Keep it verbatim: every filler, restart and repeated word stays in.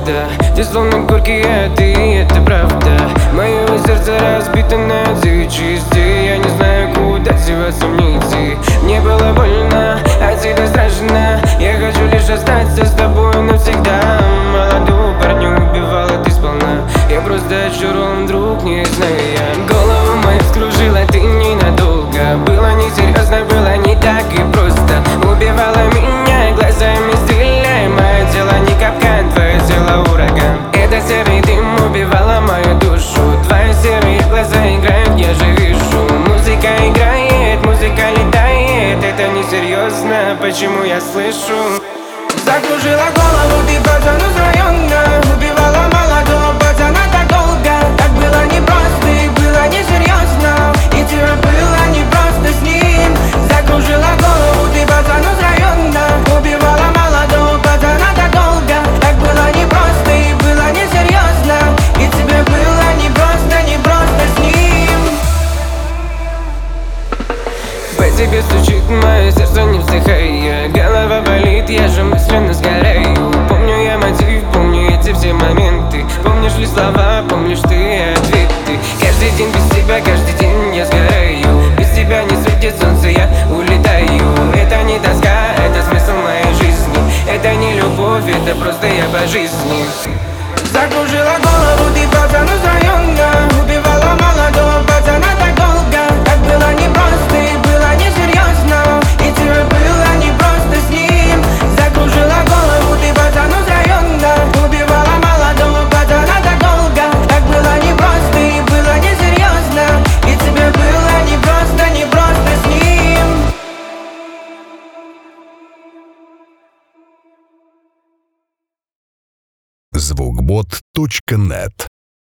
правда. Ты словно горький, а ты, это правда. Мое сердце разбито на две части. Я не знаю, куда деваться мне идти. Мне было больно, а тебе страшно. Я хочу лишь остаться с тобой навсегда. Молодого парня убивала ты сполна. Я просто очарован, друг, не знаю я. Голову мою вскружила ты ненадолго. Было несерьезно, было не так и просто. Убивала меня глазами, стреляй. Мое тело не капкан, твое тело ураган. Это серый дым убивала мою душу. Твои серые глаза играют, я же вижу. Музыка играет, музыка летает. Это несерьезно, почему я слышу? Закружила голову, ты пацан из района. Убивала молодого пацана так долго. Так было непросто и было несерьезно. И тебе было непросто с ним. Закружила голову, ты пацан из района. Убивала молодого пацана так долго. Так было непросто и было несерьезно. И тебе было непросто, непросто с ним. По тебе стучит мое сердце, не вздыхая. Голова болит, я же мысленно сгораю. Помню я мотив, помню эти все моменты. Помнишь ли слова, помнишь ты ответы. Каждый день без тебя, каждый день я сгораю. Без тебя не светит солнце, я улетаю. Это не тоска, это смысл моей жизни. Это не любовь, это просто я по жизни. Закружила голову, ты пацан из района. Убивала молодого пацана так долго. Так было непросто и было несерьезно. И тебе было непросто с ним. Закружила голову, ты пацан из района. Убивала молодого пацана так долго. Так было непросто и было несерьезно. И тебе было непросто, непросто с ним. звукбот точка нет